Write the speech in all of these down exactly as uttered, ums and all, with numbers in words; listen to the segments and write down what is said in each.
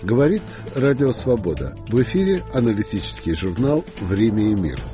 Говорит Радио Свобода. В эфире аналитический журнал «Время и мир».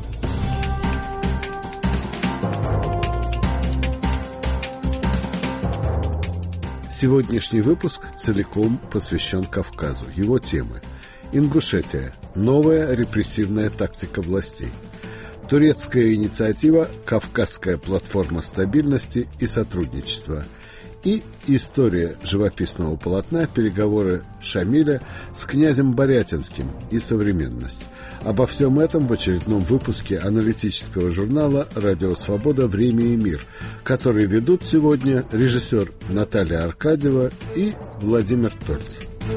Сегодняшний выпуск целиком посвящен Кавказу. Его темы: Ингушетия. Новая репрессивная тактика властей. Турецкая инициатива «Кавказская платформа стабильности и сотрудничества». И история живописного полотна «Переговоры Шамиля с князем Борятинским и современность». Обо всем этом в очередном выпуске аналитического журнала «Радио Свобода. Время и мир», который ведут сегодня режиссер Наталья Аркадьева и Владимир Тольц.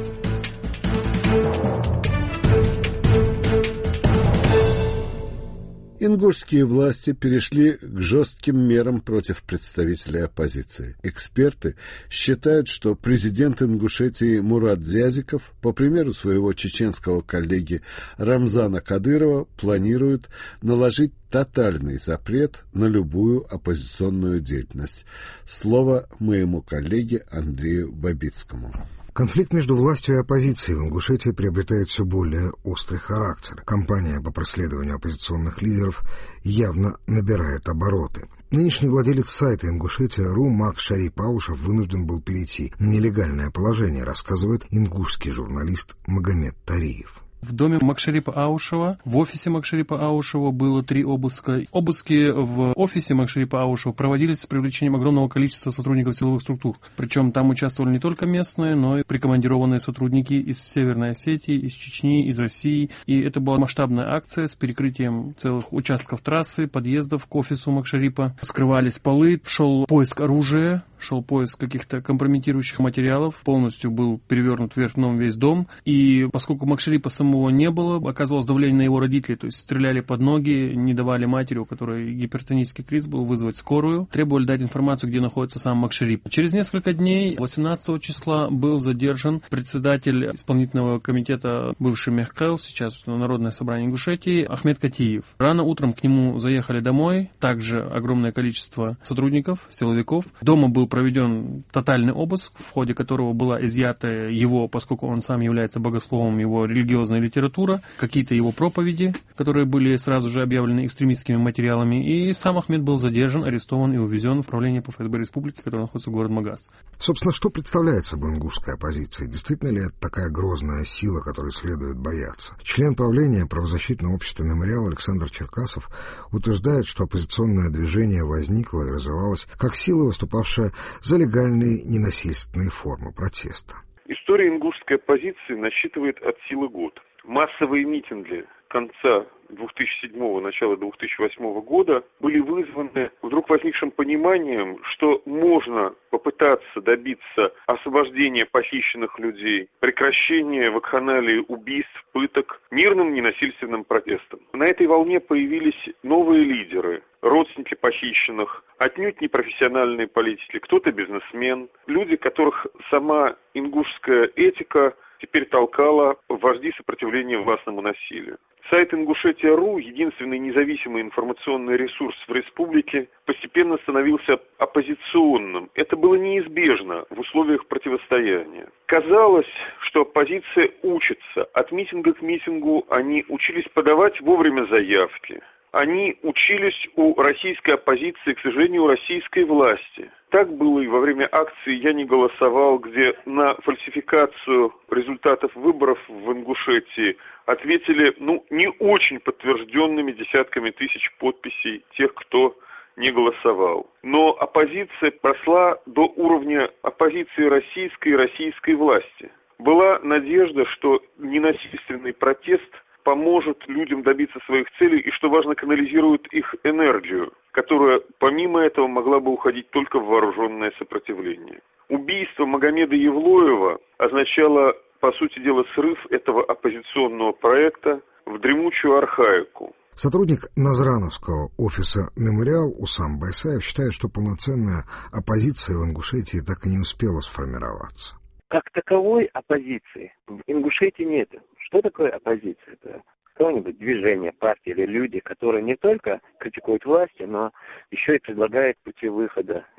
Ингушские власти перешли к жестким мерам против представителей оппозиции. Эксперты считают, что президент Ингушетии Мурат Зязиков, по примеру своего чеченского коллеги Рамзана Кадырова, планирует наложить тотальный запрет на любую оппозиционную деятельность. Слово моему коллеге Андрею Бабицкому. Конфликт между властью и оппозицией в Ингушетии приобретает все более острый характер. Кампания по преследованию оппозиционных лидеров явно набирает обороты. Нынешний владелец сайта Ингушетия.ру Мак Шарип Аушев вынужден был перейти на нелегальное положение, рассказывает ингушский журналист Магомед Тариев. В доме Макшарипа Аушева, в офисе Макшарипа Аушева было три обыска. Обыски в офисе Макшарипа Аушева проводились с привлечением огромного количества сотрудников силовых структур. Причем там участвовали не только местные, но и прикомандированные сотрудники из Северной Осетии, из Чечни, из России. И это была масштабная акция с перекрытием целых участков трассы, подъездов к офису Макшарипа. Скрывались полы, шел поиск оружия, шел поиск каких-то компрометирующих материалов. Полностью был перевернут вверх дном весь дом. И поскольку Макшарипа самого не было, оказывалось давление на его родителей, то есть стреляли под ноги, не давали матери, у которой гипертонический криз был, вызвать скорую, требовали дать информацию, где находится сам Макшарип. Через несколько дней, восемнадцатого числа, был задержан председатель исполнительного комитета бывший Мехкел, сейчас Народное собрание Ингушетии, Ахмед Катиев. Рано утром к нему заехали домой, также огромное количество сотрудников, силовиков. Дома был проведен тотальный обыск, в ходе которого была изъята его, поскольку он сам является богословом, его религиозной литература, какие-то его проповеди, которые были сразу же объявлены экстремистскими материалами, и сам Ахмед был задержан, арестован и увезен в управление по ФСБ республики, которое находится в городе Магаз. Собственно, что представляет собой ингушская оппозиция? Действительно ли это такая грозная сила, которой следует бояться? Член правления правозащитного общества «Мемориал» Александр Черкасов утверждает, что оппозиционное движение возникло и развивалось как сила, выступавшая за легальные ненасильственные формы протеста. История ингушской оппозиции насчитывает от силы год. Массовые митинги конца две тысячи седьмого, начала две тысячи восьмого года были вызваны вдруг возникшим пониманием, что можно попытаться добиться освобождения похищенных людей, прекращения вакханалии убийств, пыток мирным ненасильственным протестом. На этой волне появились новые лидеры, родственники похищенных, отнюдь не профессиональные политики, кто-то бизнесмен, люди, которых сама ингушская этика теперь толкала в вожди сопротивления властному насилию. Сайт Ингушетия.ру, единственный независимый информационный ресурс в республике, постепенно становился оппозиционным. Это было неизбежно в условиях противостояния. Казалось, что оппозиция учится. От митинга к митингу они учились подавать вовремя заявки. Они учились у российской оппозиции, к сожалению, у российской власти. Так было и во время акции «Я не голосовал», где на фальсификацию результатов выборов в Ингушетии ответили, ну, не очень подтвержденными десятками тысяч подписей тех, кто не голосовал. Но оппозиция росла до уровня оппозиции российской и российской власти. Была надежда, что ненасильственный протест поможет людям добиться своих целей и, что важно, канализирует их энергию, которая помимо этого могла бы уходить только в вооруженное сопротивление. Убийство Магомеда Евлоева означало, по сути дела, срыв этого оппозиционного проекта в дремучую архаику. Сотрудник Назрановского офиса «Мемориал» Усам Байсаев считает, что полноценная оппозиция в Ингушетии так и не успела сформироваться. Как таковой оппозиции в Ингушетии нет. Что такое оппозиция? Это какое-нибудь движение, партия или люди, которые не только критикуют власти, но еще и предлагают пути выхода из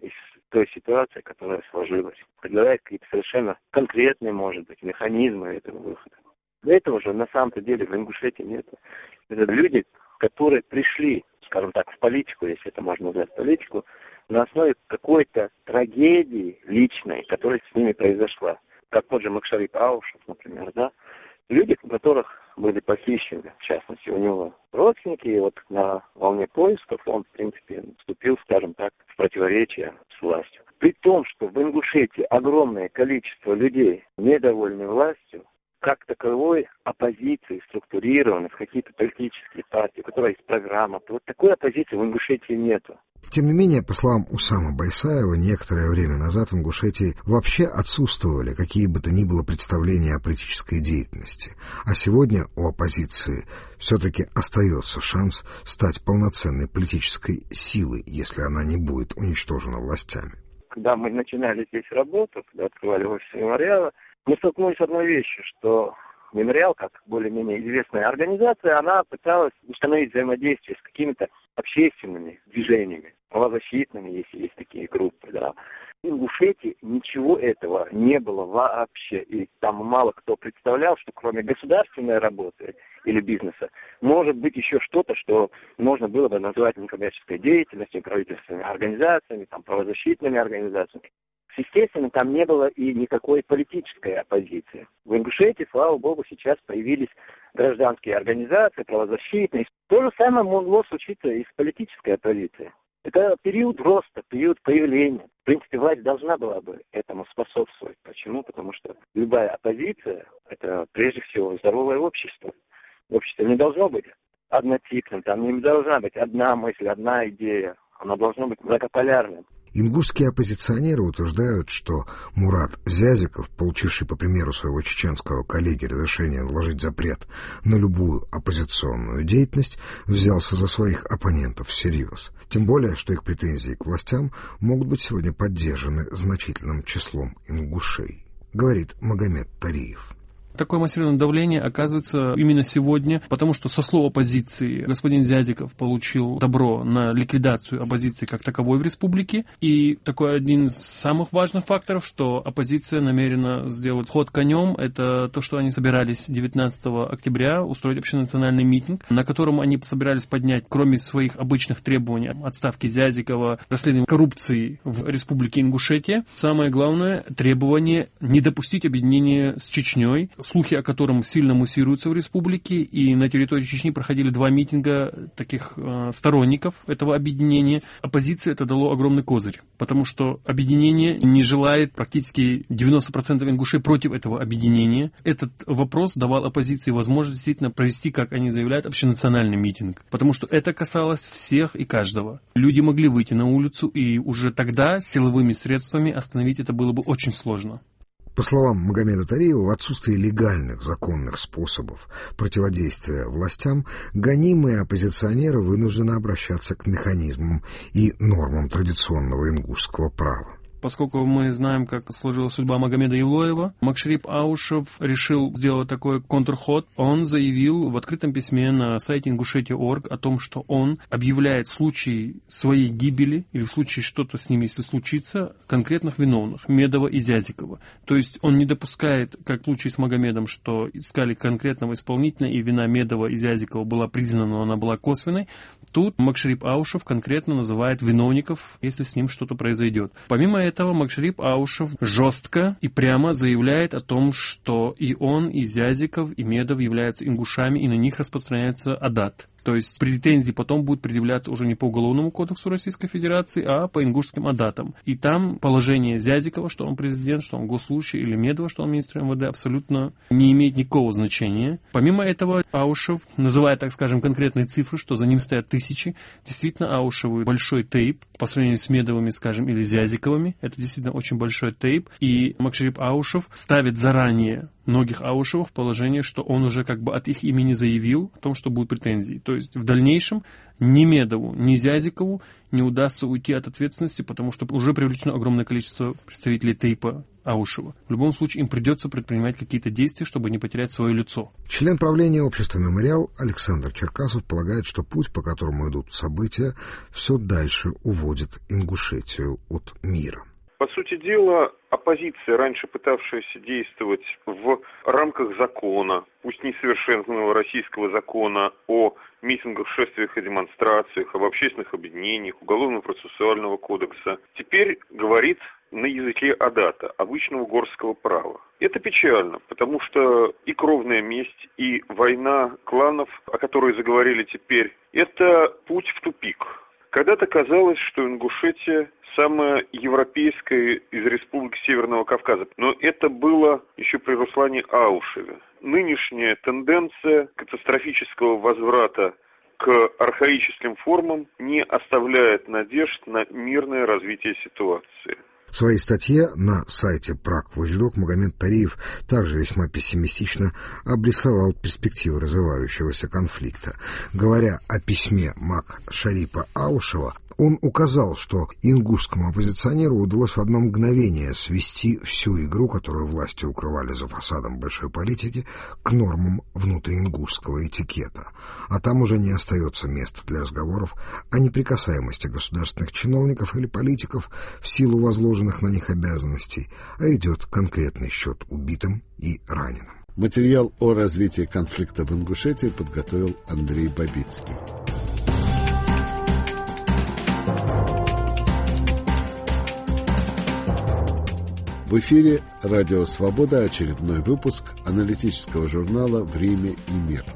той ситуации, которая сложилась. Предлагает какие-то совершенно конкретные, может быть, механизмы этого выхода. Для этого же на самом-то деле в Ингушетии нет. Это люди, которые пришли, скажем так, в политику, если это можно назвать политику, на основе какой-то трагедии личной, которая с ними произошла. Как тот же Макшарип Аушев, например, да. Люди, у которых были похищены, в частности, у него родственники, и вот на волне поисков он, в принципе, вступил, скажем так, в противоречие с властью. При том, что в Ингушетии огромное количество людей, недовольны властью, как таковой оппозиции, структурированной в какие-то политические партии, у которой есть программа, вот такой оппозиции в Ингушетии нету. Тем не менее, по словам Усама Байсаева, некоторое время назад в Ингушетии вообще отсутствовали какие бы то ни было представления о политической деятельности. А сегодня у оппозиции все-таки остается шанс стать полноценной политической силой, если она не будет уничтожена властями. Когда мы начинали здесь работу, когда открывали офис мемориала, мы столкнулись с одной вещью, что мемориал, как более-менее известная организация, она пыталась установить взаимодействие с какими-то общественными движениями, правозащитными, если есть такие группы, да. В Ингушетии ничего этого не было вообще, и там мало кто представлял, что кроме государственной работы или бизнеса, может быть еще что-то, что можно было бы назвать некоммерческой деятельностью, правительственными организациями, там, правозащитными организациями. Естественно, там не было и никакой политической оппозиции. В Ингушетии, слава богу, сейчас появились гражданские организации, правозащитные. То же самое могло случиться и с политической оппозицией. Это период роста, период появления. В принципе, власть должна была бы этому способствовать. Почему? Потому что любая оппозиция – это прежде всего здоровое общество. Общество не должно быть однотипным, там не должна быть одна мысль, одна идея. Оно должно быть многополярным. Ингушские оппозиционеры утверждают, что Мурат Зязиков, получивший по примеру своего чеченского коллеги разрешение наложить запрет на любую оппозиционную деятельность, взялся за своих оппонентов всерьез. Тем более, что их претензии к властям могут быть сегодня поддержаны значительным числом ингушей, говорит Магомед Тариев. Такое массированное давление оказывается именно сегодня, потому что со слов оппозиции господин Зязиков получил добро на ликвидацию оппозиции как таковой в республике. И такой один из самых важных факторов, что оппозиция намерена сделать ход конем, это то, что они собирались девятнадцатого октября устроить общенациональный митинг, на котором они собирались поднять, кроме своих обычных требований отставки Зязикова, расследования коррупции в республике Ингушетия, самое главное требование не допустить объединения с Чечней, слухи о котором сильно муссируются в республике, и на территории Чечни проходили два митинга таких э, сторонников этого объединения. Оппозиции это дало огромный козырь, потому что объединение не желает практически девяносто процентов ингушей против этого объединения. Этот вопрос давал оппозиции возможность действительно провести, как они заявляют, общенациональный митинг, потому что это касалось всех и каждого. Люди могли выйти на улицу, и уже тогда силовыми средствами остановить это было бы очень сложно. По словам Магомеда Тариева, в отсутствии легальных законных способов противодействия властям, гонимые оппозиционеры вынуждены обращаться к механизмам и нормам традиционного ингушского права. Поскольку мы знаем, как сложилась судьба Магомеда Евлоева, Макшарип Аушев решил сделать такой контрход. Он заявил в открытом письме на сайте ингушетия точка орг о том, что он объявляет в случае своей гибели или в случае что-то с ними, если случится, конкретных виновных, Медова и Зязикова. То есть он не допускает, как в случае с Магомедом, что искали конкретного исполнителя, и вина Медова и Зязикова была признана, но она была косвенной. Тут Макшарип Аушев конкретно называет виновников, если с ним что-то произойдет. Помимо этого, этого Макшарип Аушев жестко и прямо заявляет о том, что и он, и Зязиков, и Медов являются ингушами, и на них распространяется адат. То есть претензии потом будут предъявляться уже не по Уголовному кодексу Российской Федерации, а по ингушским адатам. И там положение Зязикова, что он президент, что он госслужащий, или Медова, что он министр эм вэ дэ, абсолютно не имеет никакого значения. Помимо этого, Аушев, называя, так скажем, конкретные цифры, что за ним стоят тысячи, действительно, Аушеву большой тейп по сравнению с Медовыми, скажем, или Зязиковыми. Это действительно очень большой тейп. И Макшарип Аушев ставит заранее многих Аушевых в положение, что он уже как бы от их имени заявил о том, что будут претензии. То есть в дальнейшем ни Медову, ни Зязикову не удастся уйти от ответственности, потому что уже привлечено огромное количество представителей тейпа Аушева. В любом случае им придется предпринимать какие-то действия, чтобы не потерять свое лицо. Член правления общества «Мемориал» Александр Черкасов полагает, что путь, по которому идут события, все дальше уводит Ингушетию от мира. По сути дела, оппозиция, раньше пытавшаяся действовать в рамках закона, пусть несовершенного российского закона о митингах, шествиях и демонстрациях, об общественных объединениях, Уголовно-процессуального кодекса, теперь говорит на языке адата, обычного горского права. Это печально, потому что и кровная месть, и война кланов, о которой заговорили теперь, это путь в тупик. Когда-то казалось, что Ингушетия самая европейская из республик Северного Кавказа, но это было еще при Руслане Аушеве. Нынешняя тенденция катастрофического возврата к архаическим формам не оставляет надежд на мирное развитие ситуации. В своей статье на сайте Prague Watchdog Магомед Тариев также весьма пессимистично обрисовал перспективы развивающегося конфликта. Говоря о письме Мак Шарипа Аушева, он указал, что ингушскому оппозиционеру удалось в одно мгновение свести всю игру, которую власти укрывали за фасадом большой политики, к нормам внутриингушского этикета. А там уже не остается места для разговоров о неприкасаемости государственных чиновников или политиков в силу возложенных на них обязанностей, а идет конкретный счет убитым и раненым. Материал о развитии конфликта в Ингушетии подготовил Андрей Бабицкий. В эфире «Радио Свобода», очередной выпуск аналитического журнала «Время и мир».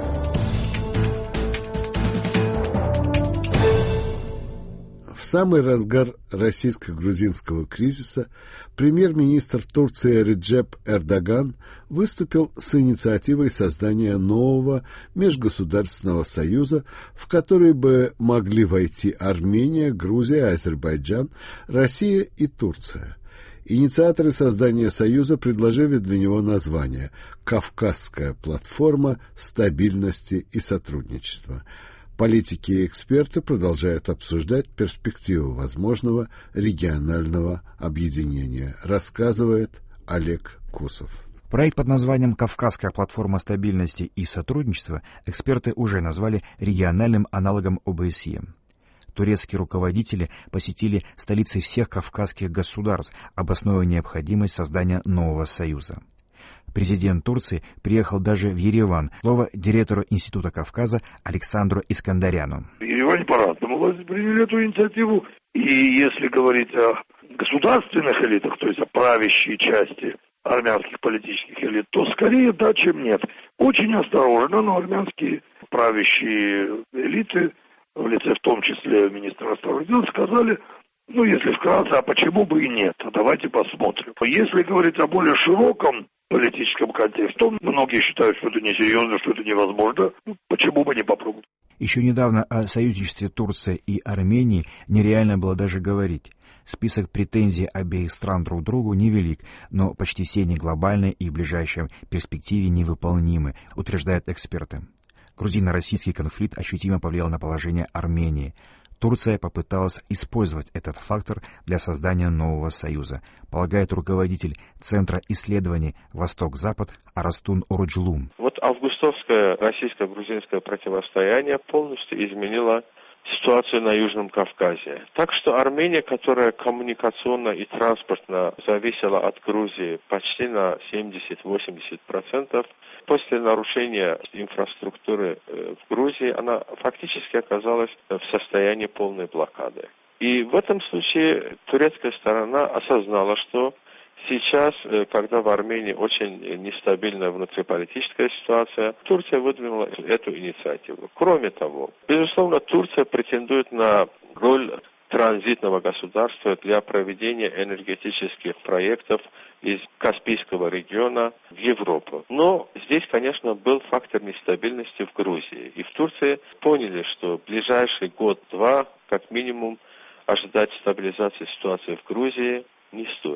В самый разгар российско-грузинского кризиса премьер-министр Турции Реджеп Эрдоган выступил с инициативой создания нового межгосударственного союза, в который бы могли войти Армения, Грузия, Азербайджан, Россия и Турция. Инициаторы создания Союза предложили для него название «Кавказская платформа стабильности и сотрудничества». Политики и эксперты продолжают обсуждать перспективу возможного регионального объединения, рассказывает Олег Кусов. Проект под названием «Кавказская платформа стабильности и сотрудничества» эксперты уже назвали региональным аналогом о бэ эс е. Турецкие руководители посетили столицы всех кавказских государств, обосновывая необходимость создания нового союза. Президент Турции приехал даже в Ереван. Слово директору Института Кавказа Александру Искандаряну. В Ереване по-разному власти приняли эту инициативу. И если говорить о государственных элитах, то есть о правящей части армянских политических элит, то скорее да, чем нет. Очень осторожно, но армянские правящие элиты, в лице в том числе министра иностранных дел, сказали, ну, если вкратце, а почему бы и нет, давайте посмотрим. Если говорить о более широком политическом контексте, то многие считают, что это несерьезно, что это невозможно, ну, почему бы не попробовать. Еще недавно о союзничестве Турции и Армении нереально было даже говорить. Список претензий обеих стран друг к другу невелик, но почти все они глобальные и в ближайшей перспективе невыполнимы, утверждают эксперты. Грузино-российский конфликт ощутимо повлиял на положение Армении. Турция попыталась использовать этот фактор для создания нового союза, полагает руководитель Центра исследований «Восток-Запад» Арастун Оруджлум. Вот августовское российско-грузинское противостояние полностью изменило ситуацию на Южном Кавказе. Так что Армения, которая коммуникационно и транспортно зависела от Грузии почти на семьдесят-восемьдесят процентов, после нарушения инфраструктуры в Грузии, она фактически оказалась в состоянии полной блокады. И в этом случае турецкая сторона осознала, что сейчас, когда в Армении очень нестабильная внутриполитическая ситуация, Турция выдвинула эту инициативу. Кроме того, безусловно, Турция претендует на роль транзитного государства для проведения энергетических проектов из Каспийского региона в Европу. Но здесь, конечно, был фактор нестабильности в Грузии. И в Турции поняли, что в ближайший год-два, как минимум, ожидать стабилизации ситуации в Грузии не стоит.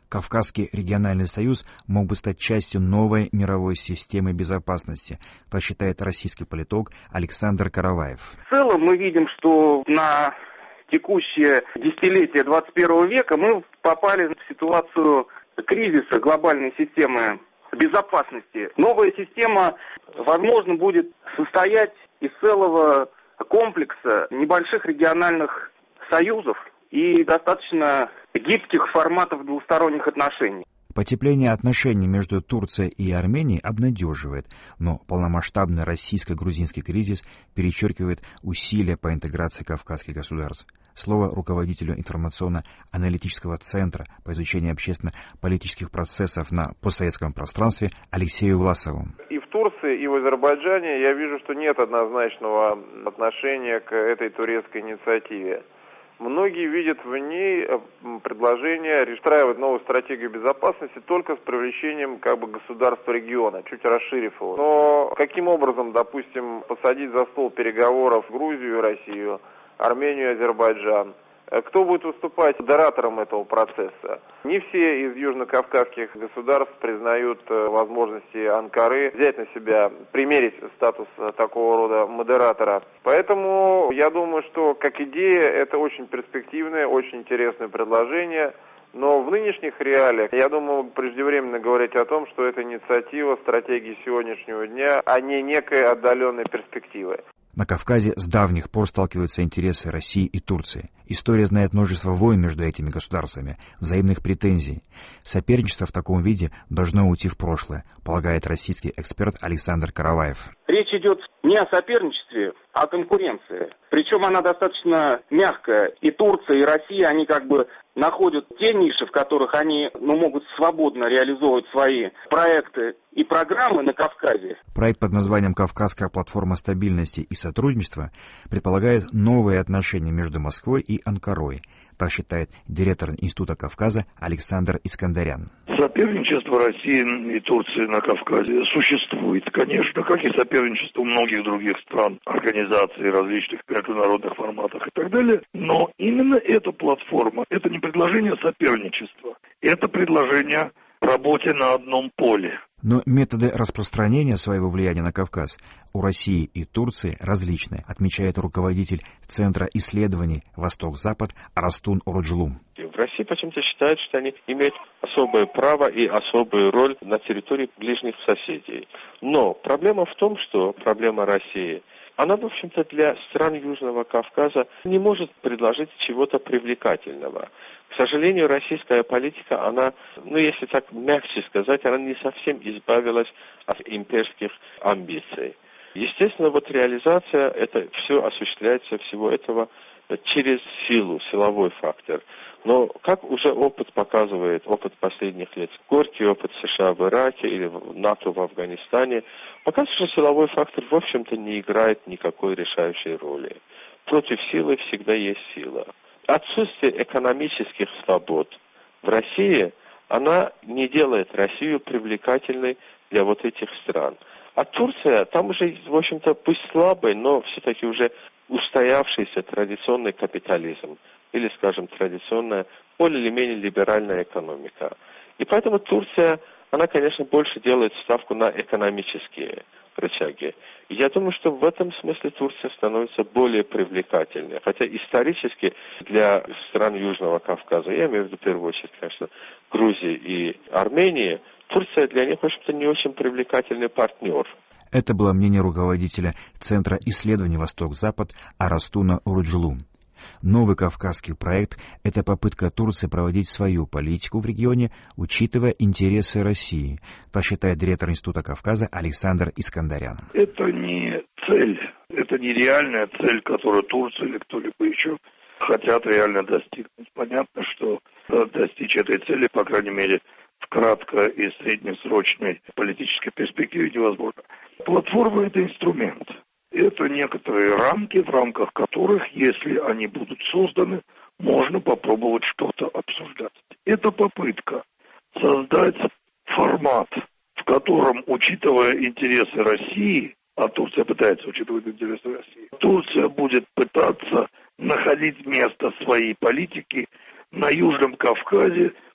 Кавказский региональный союз мог бы стать частью новой мировой системы безопасности, так считает российский политолог Александр Караваев. В целом мы видим, что на текущее десятилетие двадцать первого века мы попали в ситуацию кризиса глобальной системы безопасности. Новая система, возможно, будет состоять из целого комплекса небольших региональных союзов и достаточно гибких форматов двусторонних отношений. Потепление отношений между Турцией и Арменией обнадеживает, но полномасштабный российско-грузинский кризис перечеркивает усилия по интеграции кавказских государств. Слово руководителю информационно-аналитического центра по изучению общественно-политических процессов на постсоветском пространстве Алексею Власову. И в Турции, и в Азербайджане я вижу, что нет однозначного отношения к этой турецкой инициативе. Многие видят в ней предложение выстраивать новую стратегию безопасности только с привлечением как бы государства региона, чуть расширив его. Но каким образом, допустим, посадить за стол переговоров Грузию и Россию, Армению и Азербайджан? Кто будет выступать модератором этого процесса? Не все из южнокавказских государств признают возможности Анкары взять на себя, примерить статус такого рода модератора. Поэтому я думаю, что как идея это очень перспективное, очень интересное предложение. Но в нынешних реалиях, я думаю, преждевременно говорить о том, что это инициатива стратегии сегодняшнего дня, а не некой отдаленной перспективы. На Кавказе с давних пор сталкиваются интересы России и Турции. История знает множество войн между этими государствами, взаимных претензий. Соперничество в таком виде должно уйти в прошлое, полагает российский эксперт Александр Караваев. Речь идет не о соперничестве, а о конкуренции. Причем она достаточно мягкая. И Турция, и Россия, они как бы находят те ниши, в которых они ну, могут свободно реализовывать свои проекты и программы на Кавказе. Проект под названием «Кавказская платформа стабильности и сотрудничества» предполагает новые отношения между Москвой и Анкарой. Так считает директор Института Кавказа Александр Искандарян. Соперничество России и Турции на Кавказе существует, конечно, как и соперничество многих других стран, организаций, различных международных форматах и так далее. Но именно эта платформа, это не предложение соперничества, это предложение работе на одном поле. Но методы распространения своего влияния на Кавказ у России и Турции различны, отмечает руководитель Центра исследований «Восток-Запад» Арастун Оруджлум. В России почему-то считают, что они имеют особое право и особую роль на территории ближних соседей. Но проблема в том, что проблема России, она, в общем-то, для стран Южного Кавказа не может предложить чего-то привлекательного. К сожалению, российская политика, она, ну, если так мягче сказать, она не совсем избавилась от имперских амбиций. Естественно, вот реализация, это все осуществляется всего этого через силу, силовой фактор. Но, как уже опыт показывает, опыт последних лет, горький опыт США в Ираке или НАТО в Афганистане, показывает, что силовой фактор, в общем-то, не играет никакой решающей роли. Против силы всегда есть сила. Отсутствие экономических свобод в России, она не делает Россию привлекательной для вот этих стран. А Турция, там уже, в общем-то, пусть слабый, но все-таки уже устоявшийся традиционный капитализм. Или, скажем, традиционная, более или менее либеральная экономика. И поэтому Турция, она, конечно, больше делает ставку на экономические рычаги. И я думаю, что в этом смысле Турция становится более привлекательной. Хотя исторически для стран Южного Кавказа, я имею в виду в первую очередь, конечно, Грузии и Армении, Турция для них, в общем-то, не очень привлекательный партнер. Это было мнение руководителя Центра исследований «Восток-Запад» Арастуна Оруджлум. Новый кавказский проект – это попытка Турции проводить свою политику в регионе, учитывая интересы России, так считает директор Института Кавказа Александр Искандарян. Это не цель, это не реальная цель, которую Турция или кто-либо еще хотят реально достигнуть. Понятно, что достичь этой цели, по крайней мере, в краткой и среднесрочной политической перспективе невозможно. Платформа – это инструмент. Это некоторые рамки, в рамках которых, если они будут созданы, можно попробовать что-то обсуждать. Это попытка создать формат, в котором, учитывая интересы России, а Турция пытается учитывать интересы России, Турция будет пытаться находить место своей политики на Южном Кавказе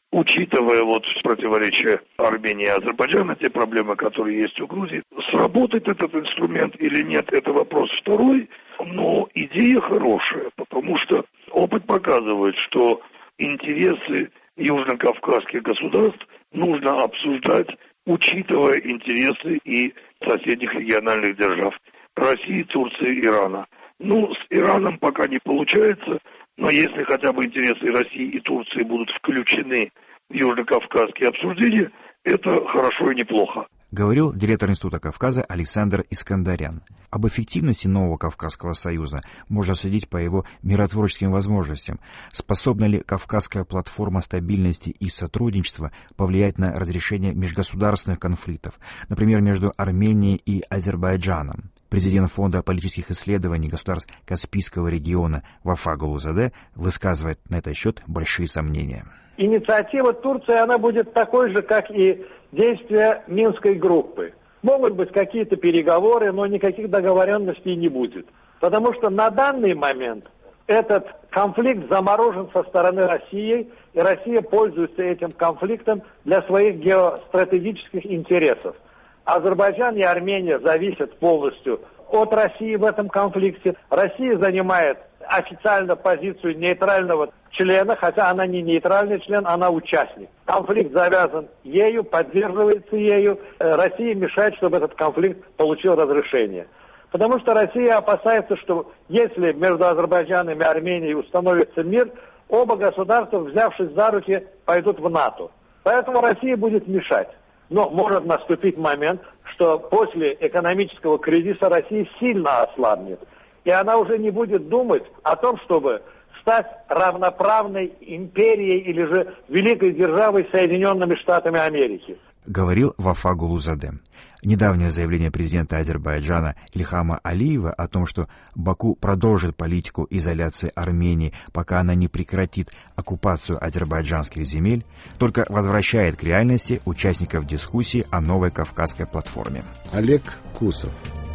учитывая вот противоречия Армении и Азербайджана, те проблемы, которые есть у Грузии, сработает этот инструмент или нет, это вопрос второй, но идея хорошая, потому что опыт показывает, что интересы южнокавказских государств нужно обсуждать, учитывая интересы и соседних региональных держав России, Турции, Ирана. Ну, с Ираном пока не получается, но если хотя бы интересы России и Турции будут включены в южнокавказские обсуждения, это хорошо и неплохо. Говорил директор Института Кавказа Александр Искандарян. Об эффективности нового Кавказского союза можно судить по его миротворческим возможностям. Способна ли Кавказская платформа стабильности и сотрудничества повлиять на разрешение межгосударственных конфликтов, например, между Арменией и Азербайджаном? Президент Фонда политических исследований государств Каспийского региона Вафа Галузаде высказывает на этот счет большие сомнения. Инициатива Турции, она будет такой же, как и действия Минской группы. Могут быть какие-то переговоры, но никаких договоренностей не будет. Потому что на данный момент этот конфликт заморожен со стороны России, и Россия пользуется этим конфликтом для своих геостратегических интересов. Азербайджан и Армения зависят полностью от России в этом конфликте. Россия занимает официально позицию нейтрального члена, хотя она не нейтральный член, она участник. Конфликт завязан ею, поддерживается ею. Россия мешает, чтобы этот конфликт получил разрешение. Потому что Россия опасается, что если между Азербайджаном и Арменией установится мир, оба государства, взявшись за руки, пойдут в НАТО. Поэтому Россия будет мешать. Но может наступить момент, что после экономического кризиса Россия сильно ослабнет. И она уже не будет думать о том, чтобы стать равноправной империей или же великой державой Соединенными Штатами Америки. Говорил Вафа Галузаде. Недавнее заявление президента Азербайджана Ильхама Алиева о том, что Баку продолжит политику изоляции Армении, пока она не прекратит оккупацию азербайджанских земель, только возвращает к реальности участников дискуссии о новой Кавказской платформе. Олег Кусов.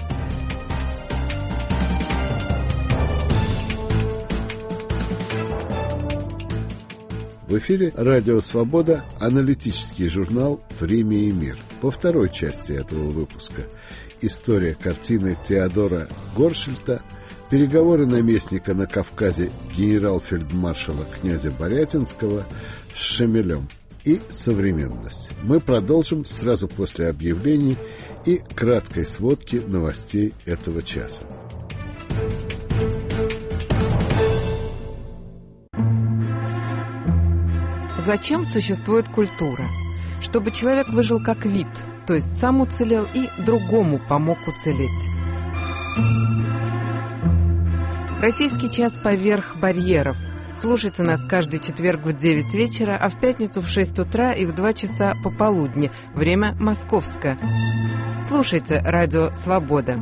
В эфире «Радио Свобода», аналитический журнал «Время и мир». По второй части этого выпуска история картины Теодора Горшельта, переговоры наместника на Кавказе генерал-фельдмаршала князя Борятинского с Шамилем и современность. Мы продолжим сразу после объявлений и краткой сводки новостей этого часа. Зачем существует культура? Чтобы человек выжил как вид, то есть сам уцелел и другому помог уцелеть. Российский час поверх барьеров. Слушайте нас каждый четверг в девять вечера, а в пятницу в шесть утра и в два часа пополудни. Время московское. Слушайте «Радио Свобода».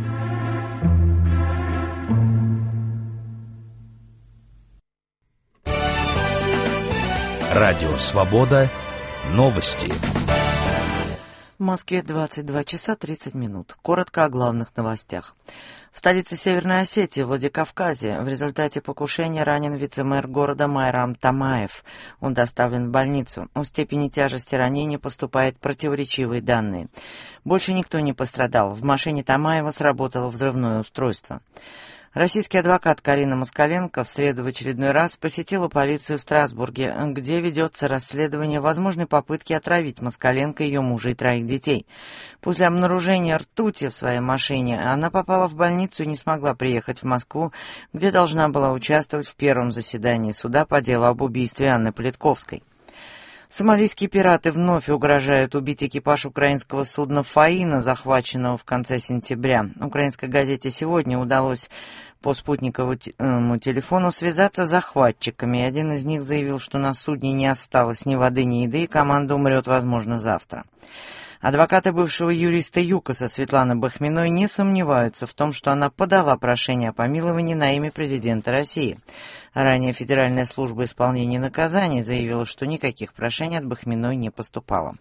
Радио «Свобода». Новости. В Москве двадцать два часа тридцать минут. Коротко о главных новостях. В столице Северной Осетии, Владикавказе, в результате покушения ранен вице-мэр города Майрам Тамаев. Он доставлен в больницу. О степени тяжести ранения поступают противоречивые данные. Больше никто не пострадал. В машине Тамаева сработало взрывное устройство. Российский адвокат Карина Москаленко в среду в очередной раз посетила полицию в Страсбурге, где ведется расследование возможной попытки отравить Москаленко, ее мужа и троих детей. После обнаружения ртути в своей машине она попала в больницу и не смогла приехать в Москву, где должна была участвовать в первом заседании суда по делу об убийстве Анны Политковской. Сомалийские пираты вновь угрожают убить экипаж украинского судна «Фаина», захваченного в конце сентября. Украинской газете «Сегодня» удалось по спутниковому телефону связаться с захватчиками. Один из них заявил, что на судне не осталось ни воды, ни еды, и команда умрет, возможно, завтра. Адвокаты бывшего юриста ЮКОСа Светланы Бахминой не сомневаются в том, что она подала прошение о помиловании на имя президента России. Ранее Федеральная служба исполнения наказаний заявила, что никаких прошений от Бахминой не поступало.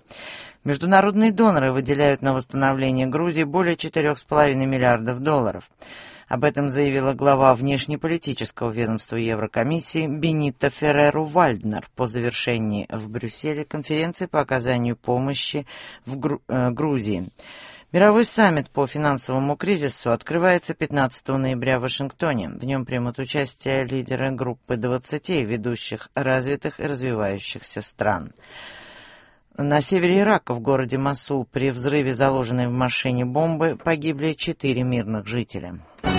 Международные доноры выделяют на восстановление Грузии более четырех с половиной миллиардов долларов. Об этом заявила глава внешнеполитического ведомства Еврокомиссии Бенитта Ферреру-Вальднер по завершении в Брюсселе конференции по оказанию помощи в Гру- э, Грузии. Мировой саммит по финансовому кризису открывается пятнадцатого ноября в Вашингтоне. В нем примут участие лидеры группы двадцати ведущих развитых и развивающихся стран. На севере Ирака, в городе Мосул, при взрыве заложенной в машине бомбы погибли четыре мирных жителя.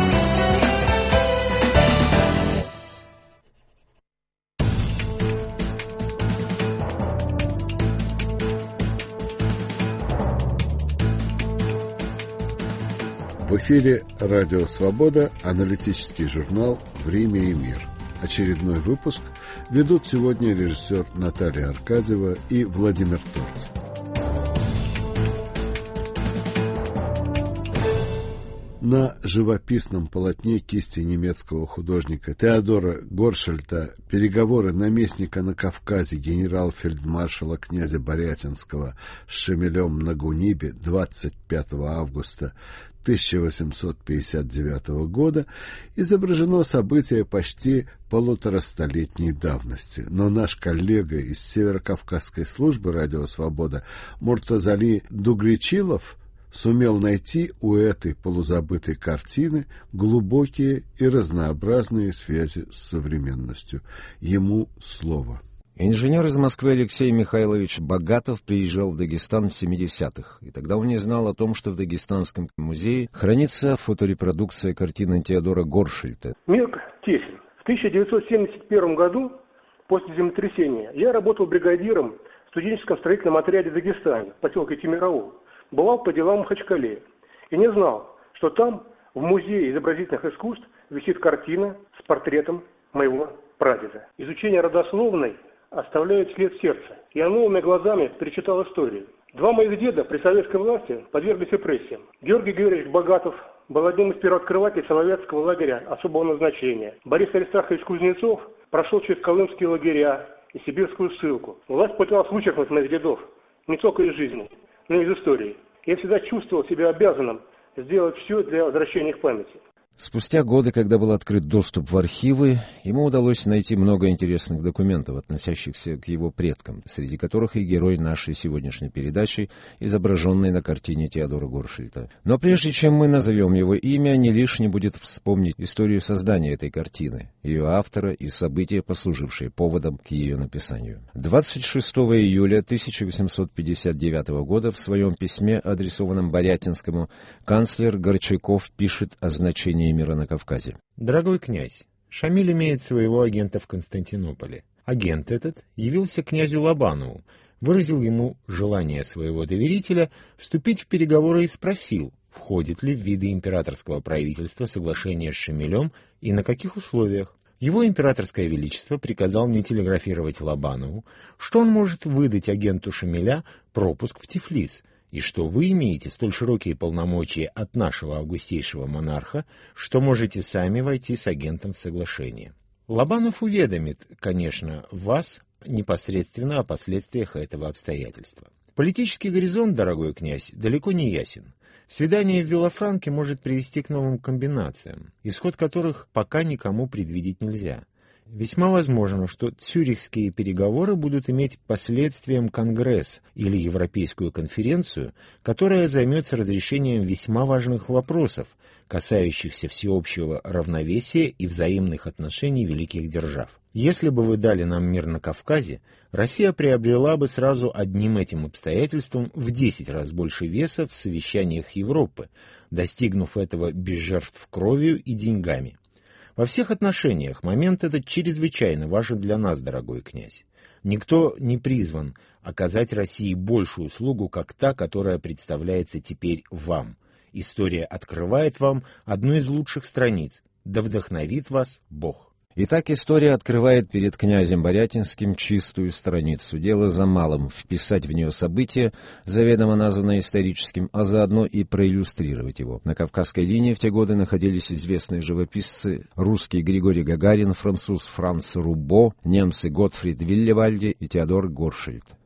В эфире «Радио Свобода», аналитический журнал «Время и мир». Очередной выпуск ведут сегодня режиссер Наталья Аркадьева и Владимир Торц. На живописном полотне кисти немецкого художника Теодора Горшельта «Переговоры наместника на Кавказе генерал-фельдмаршала князя Борятинского с Шамилем на Гунибе двадцать пятого августа тысяча восемьсот пятьдесят девятого года изображено событие почти полуторастолетней давности. Но наш коллега из Северокавказской службы «Радио Свобода» Муртазали Дугричилов сумел найти у этой полузабытой картины глубокие и разнообразные связи с современностью. Ему слово. Инженер из Москвы Алексей Михайлович Богатов приезжал в Дагестан в семидесятых, и тогда он не знал о том, что в Дагестанском музее хранится фоторепродукция картины Теодора Горшельта. Мир тесен. В тысяча девятьсот семьдесят первом году, после землетрясения, я работал бригадиром в студенческом строительном отряде в Дагестане, в поселке Тимирау. Бывал по делам в Махачкале и не знал, что там, в Музее изобразительных искусств, висит картина с портретом моего прадеда. Изучение родословной оставляет след сердца. Я новыми глазами перечитал историю. Два моих деда при советской власти подверглись репрессиям. Георгий Георгиевич Богатов был одним из первооткрывателей Соловецкого лагеря особого назначения. Борис Аристархович Кузнецов прошел через колымские лагеря и сибирскую ссылку. Власть пыталась вычеркнуть моих дедов не только из жизни, но и из истории. Я всегда чувствовал себя обязанным сделать все для возвращения их памяти. Спустя годы, когда был открыт доступ в архивы, ему удалось найти много интересных документов, относящихся к его предкам, среди которых и герой нашей сегодняшней передачи, изображенный на картине Теодора Горшельта. Но прежде чем мы назовем его имя, не лишне будет вспомнить историю создания этой картины, ее автора и события, послужившие поводом к ее написанию. двадцать шестого июля тысяча восемьсот пятьдесят девятого года в своем письме, адресованном Борятинскому, канцлер Горчаков пишет о значении мира на Кавказе. Дорогой князь, Шамиль имеет своего агента в Константинополе. Агент этот явился князю Лобанову, выразил ему желание своего доверителя вступить в переговоры и спросил, входит ли в виды императорского правительства соглашение с Шамилем и на каких условиях. Его императорское величество приказал мне телеграфировать Лобанову, что он может выдать агенту Шамиля пропуск в Тифлис, и что вы имеете столь широкие полномочия от нашего августейшего монарха, что можете сами войти с агентом в соглашение. Лобанов уведомит, конечно, вас непосредственно о последствиях этого обстоятельства. Политический горизонт, дорогой князь, далеко не ясен. Свидание в Виллафранке может привести к новым комбинациям, исход которых пока никому предвидеть нельзя. Весьма возможно, что цюрихские переговоры будут иметь последствием Конгресс или Европейскую конференцию, которая займется разрешением весьма важных вопросов, касающихся всеобщего равновесия и взаимных отношений великих держав. Если бы вы дали нам мир на Кавказе, Россия приобрела бы сразу одним этим обстоятельством в десять раз больше веса в совещаниях Европы, достигнув этого без жертв кровью и деньгами. Во всех отношениях момент этот чрезвычайно важен для нас, дорогой князь. Никто не призван оказать России большую услугу, как та, которая представляется теперь вам. История открывает вам одну из лучших страниц. Да вдохновит вас Бог. Итак, история открывает перед князем Борятинским чистую страницу. Дело за малым — вписать в нее события, заведомо названное историческим, а заодно и проиллюстрировать его. На Кавказской линии в те годы находились известные живописцы: русский Григорий Гагарин, француз Франц Рубо, немцы Готфрид Виллевальди и Теодор Горшельт.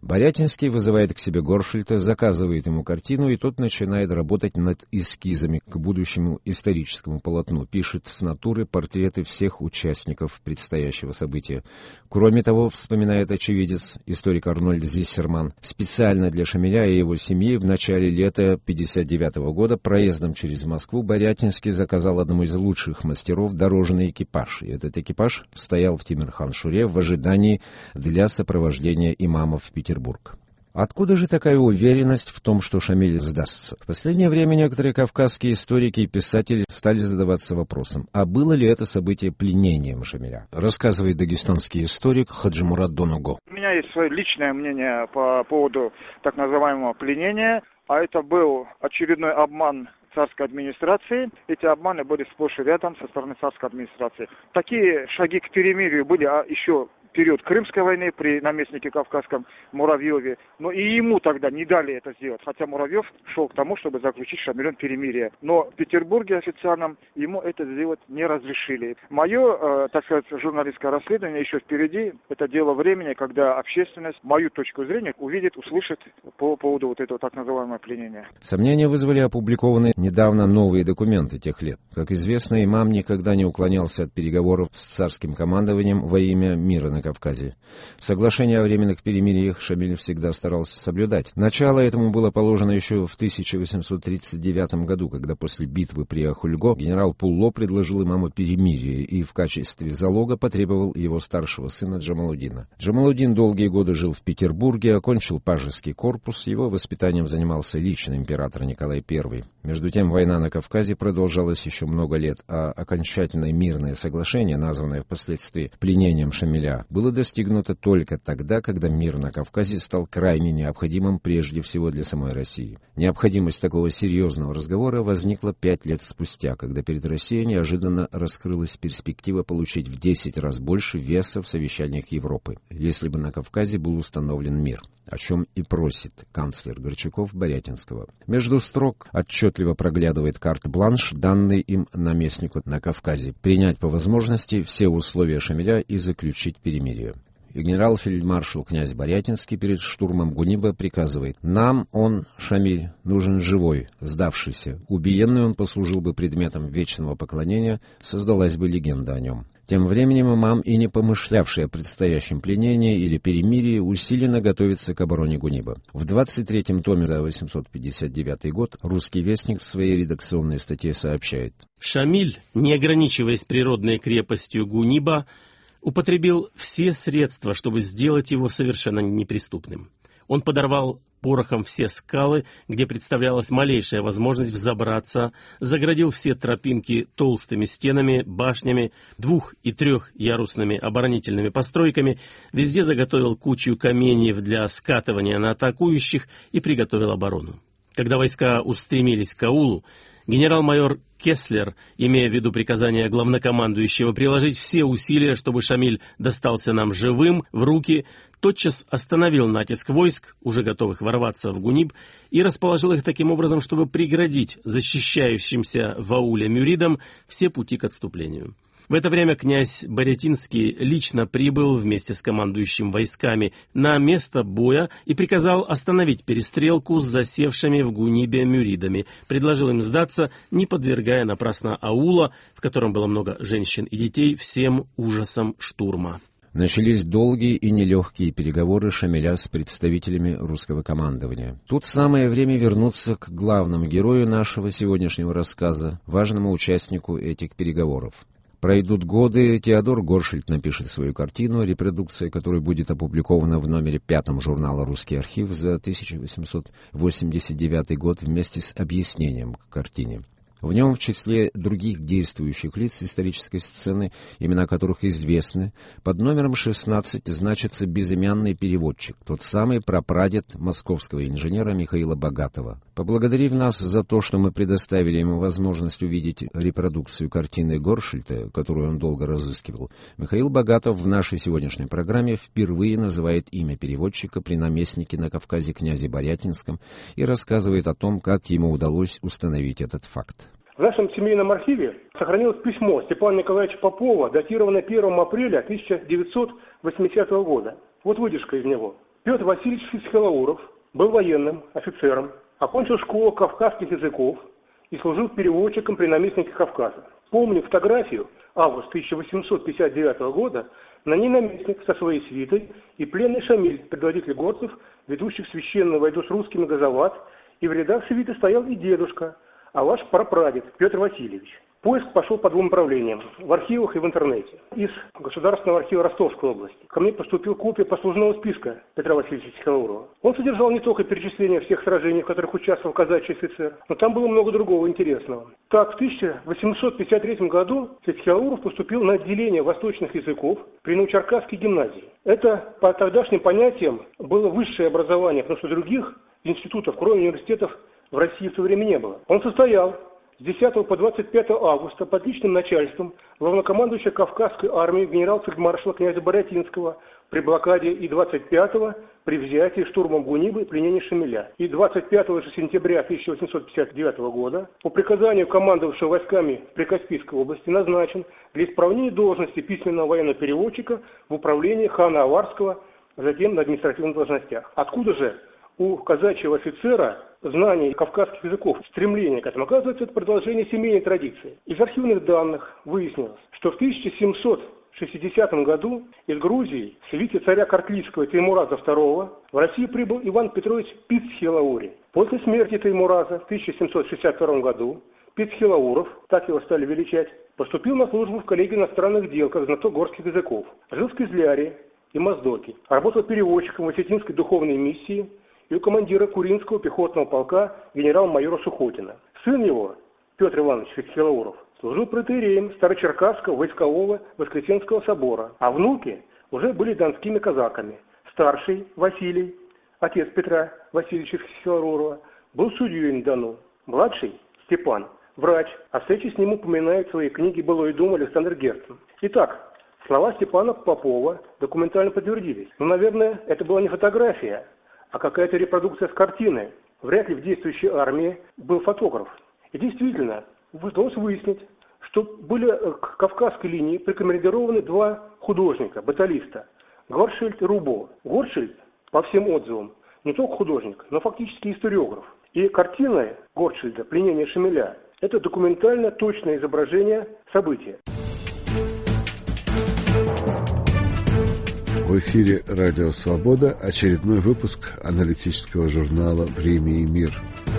Борятинский вызывает к себе Горшельта, заказывает ему картину, и тот начинает работать над эскизами к будущему историческому полотну, пишет с натуры портреты всех участников предстоящего события. Кроме того, вспоминает очевидец, историк Арнольд Зиссерман, специально для Шамиля и его семьи в начале лета пятьдесят девятого года проездом через Москву Борятинский заказал одному из лучших мастеров дорожный экипаж, и этот экипаж стоял в Тимирхан-Шуре в ожидании для сопровождения имама в Петербург. Откуда же такая уверенность в том, что Шамиль сдастся? В последнее время некоторые кавказские историки и писатели стали задаваться вопросом, а было ли это событие пленением Шамиля? Рассказывает дагестанский историк Хаджимурат Донуго. У меня есть свое личное мнение по поводу так называемого пленения, а это был очередной обман царской администрации. Эти обманы были сплошь и рядом со стороны царской администрации. Такие шаги к перемирию были а еще период Крымской войны при наместнике Кавказском Муравьеве, но и ему тогда не дали это сделать, хотя Муравьев шел к тому, чтобы заключить с Шамилем перемирие. Но в Петербурге официальном ему это сделать не разрешили. Мое, э, так сказать, журналистское расследование еще впереди. Это дело времени, когда общественность мою точку зрения увидит, услышит по поводу вот этого так называемого пленения. Сомнения вызвали опубликованные недавно новые документы тех лет. Как известно, имам никогда не уклонялся от переговоров с царским командованием во имя мира на Кавказе. Соглашение о временных перемириях Шамиль всегда старался соблюдать. Начало этому было положено еще в тысяча восемьсот тридцать девятом году, когда после битвы при Ахульго генерал Пулло предложил имаму перемирие и в качестве залога потребовал его старшего сына Джамалуддина. Джамалуддин долгие годы жил в Петербурге, окончил пажеский корпус, его воспитанием занимался лично император Николай Первый. Между тем, война на Кавказе продолжалась еще много лет, а окончательное мирное соглашение, названное впоследствии пленением Шамиля, было достигнуто только тогда, когда мир на Кавказе стал крайне необходимым прежде всего для самой России. Необходимость такого серьезного разговора возникла пять лет спустя, когда перед Россией неожиданно раскрылась перспектива получить в десять раз больше веса в совещаниях Европы, если бы на Кавказе был установлен мир, о чем и просит канцлер Горчаков Борятинского. Между строк отчетливо проглядывает карт-бланш, данный им наместнику на Кавказе, принять по возможности все условия Шамиля и заключить перемирие. И генерал-фельдмаршал князь Борятинский перед штурмом Гуниба приказывает: «Нам он, Шамиль, нужен живой, сдавшийся. Убиенный он послужил бы предметом вечного поклонения, создалась бы легенда о нем». Тем временем имам, и не помышлявший о предстоящем пленении или перемирии, усиленно готовится к обороне Гуниба. В двадцать третьем томе за восемьсот пятьдесят девятый год «Русский вестник» в своей редакционной статье сообщает: Шамиль, не ограничиваясь природной крепостью Гуниба, употребил все средства, чтобы сделать его совершенно неприступным. Он подорвал порохом все скалы, где представлялась малейшая возможность взобраться, заградил все тропинки толстыми стенами, башнями, двух- и трехярусными оборонительными постройками, везде заготовил кучу каменьев для скатывания на атакующих и приготовил оборону. Когда войска устремились к аулу, генерал-майор Кеслер, имея в виду приказание главнокомандующего приложить все усилия, чтобы Шамиль достался нам живым в руки, тотчас остановил натиск войск, уже готовых ворваться в Гуниб, и расположил их таким образом, чтобы преградить защищающимся в ауле мюридам все пути к отступлению. В это время князь Борятинский лично прибыл вместе с командующим войсками на место боя и приказал остановить перестрелку с засевшими в Гунибе мюридами, предложил им сдаться, не подвергая напрасно аула, в котором было много женщин и детей, всем ужасам штурма. Начались долгие и нелегкие переговоры Шамиля с представителями русского командования. Тут самое время вернуться к главному герою нашего сегодняшнего рассказа, важному участнику этих переговоров. Пройдут годы, Теодор Горшельт напишет свою картину, репродукция которой будет опубликована в номере пятом журнала «Русский архив» за тысяча восемьсот восемьдесят девятый год вместе с объяснением к картине. В нем, в числе других действующих лиц исторической сцены, имена которых известны, под номером шестнадцать значится безымянный переводчик, тот самый прапрадед московского инженера Михаила Богатова. Поблагодарив нас за то, что мы предоставили ему возможность увидеть репродукцию картины Горшельта, которую он долго разыскивал, Михаил Богатов в нашей сегодняшней программе впервые называет имя переводчика при наместнике на Кавказе князе Борятинском и рассказывает о том, как ему удалось установить этот факт. В нашем семейном архиве сохранилось письмо Степана Николаевича Попова, датированное первого апреля тысяча девятьсот восьмидесятого года. Вот выдержка из него. Петр Васильевич Фицхелауров был военным офицером, окончил школу кавказских языков и служил переводчиком при наместнике Кавказа. Помню фотографию августа тысяча восемьсот пятьдесят девятого года, на ней наместник со своей свитой и пленный Шамиль, предводитель горцев, ведущих священную войну с русскими Газават, и в рядах свиты стоял и дедушка, а ваш прапрадед Петр Васильевич. Поиск пошел по двум направлениям – в архивах и в интернете. Из Государственного архива Ростовской области ко мне поступила копия послужного списка Петра Васильевича Фицхелаурова. Он содержал не только перечисление всех сражений, в которых участвовал казачий офицер, но там было много другого интересного. Так, в тысяча восемьсот пятьдесят третьем году Фицхелауров поступил на отделение восточных языков при Новочеркасской гимназии. Это, по тогдашним понятиям, было высшее образование, потому что других институтов, кроме университетов, в России в то время не было. Он состоял с десятого по двадцать пятое августа под личным начальством главнокомандующего Кавказской армии генерал-фельдмаршала князя Борятинского при блокаде и двадцать пятого при взятии штурмом Гунибы и пленении Шамиля. И двадцать пятого сентября тысяча восемьсот пятьдесят девятого года по приказанию командовавшего войсками Прикаспийской области назначен для исполнения должности письменного военного переводчика в управлении хана Аварского, затем на административных должностях. Откуда же у казачьего офицера знание кавказских языков, стремление к этому? Оказывается, это продолжение семейной традиции. Из архивных данных выяснилось, что в тысяча семьсот шестидесятом году из Грузии в свите царя Картлийского Теймураза второго в Россию прибыл Иван Петрович Пицхелаури. После смерти Теймураза в тысяча семьсот шестьдесят втором году Пицхелауров, так его стали величать, поступил на службу в коллегию иностранных дел как знаток горских языков. Жил в Кизляре и Моздоке. Работал переводчиком в Осетинской духовной миссии и у командира Куринского пехотного полка генерал-майора Сухотина. Сын его, Петр Иванович Фицхелауров, служил протоиереем Старочеркасского войскового Воскресенского собора, а внуки уже были донскими казаками. Старший Василий, отец Петра Васильевича Фицхелаурова, был судьей на Дону. Младший Степан, врач, а встречи с ним упоминает в своей книге «Былой дом» Александр Герцен. Итак, слова Степана Попова документально подтвердились. Но, наверное, это была не фотография, а какая-то репродукция с картины. Вряд ли в действующей армии был фотограф. И действительно, удалось выяснить, что были к Кавказской линии прикомандированы два художника, баталиста – Горшильд и Рубо. Горшильд, по всем отзывам, не только художник, но фактически историограф. И картина Горшильда «Пленение Шамиля» – это документально точное изображение события. В эфире «Радио Свобода» очередной выпуск аналитического журнала «Время и мир».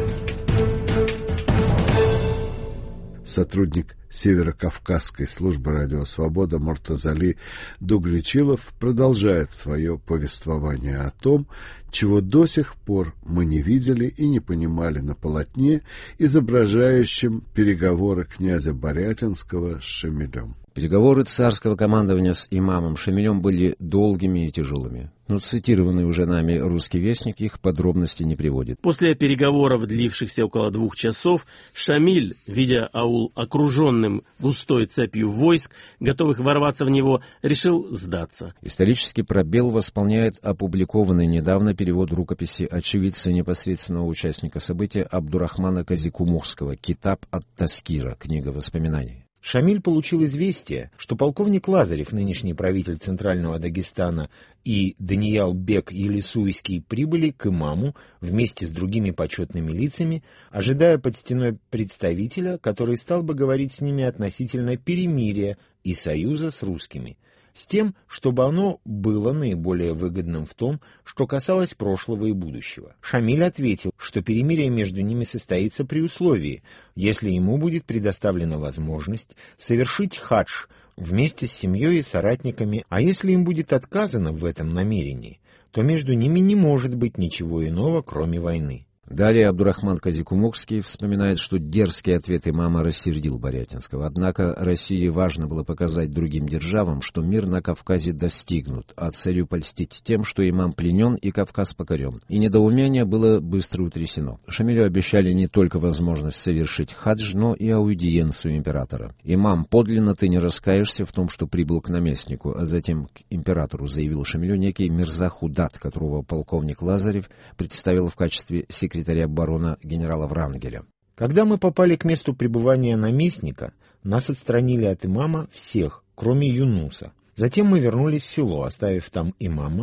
Сотрудник Северокавказской службы «Радио Свобода» Муртазали Дугличилов продолжает свое повествование о том, чего до сих пор мы не видели и не понимали на полотне, изображающем переговоры князя Борятинского с Шамилем. Переговоры царского командования с имамом Шамилем были долгими и тяжелыми. Но цитированный уже нами «Русский вестник» их подробности не приводит. После переговоров, длившихся около двух часов, Шамиль, видя аул окруженным густой цепью войск, готовых ворваться в него, решил сдаться. Исторический пробел восполняет опубликованный недавно перевод рукописи очевидца непосредственного участника события Абдурахмана Казикумухского «Китаб ат-Таскира. Книга воспоминаний». Шамиль получил известие, что полковник Лазарев, нынешний правитель Центрального Дагестана, и Даниял Бек Елисуйский прибыли к имаму вместе с другими почетными лицами, ожидая под стеной представителя, который стал бы говорить с ними относительно перемирия и союза с русскими, с тем, чтобы оно было наиболее выгодным в том, что касалось прошлого и будущего. Шамиль ответил, что перемирие между ними состоится при условии, если ему будет предоставлена возможность совершить хадж вместе с семьей и соратниками, а если им будет отказано в этом намерении, то между ними не может быть ничего иного, кроме войны. Далее Абдурахман Казикумухский вспоминает, что дерзкий ответ имама рассердил Борятинского. Однако России важно было показать другим державам, что мир на Кавказе достигнут, а целью польстить тем, что имам пленен и Кавказ покорен. И недоумение было быстро утрясено. Шамилю обещали не только возможность совершить хадж, но и аудиенцию императора. «Имам, подлинно ты не раскаешься в том, что прибыл к наместнику», а затем к императору заявил Шамилю некий Мирза Худат, которого полковник Лазарев представил в качестве секретаря секретаря барона генерала Врангеля. Когда мы попали к месту пребывания наместника, нас отстранили от имама всех, кроме Юнуса. Затем мы вернулись в село, оставив там имама,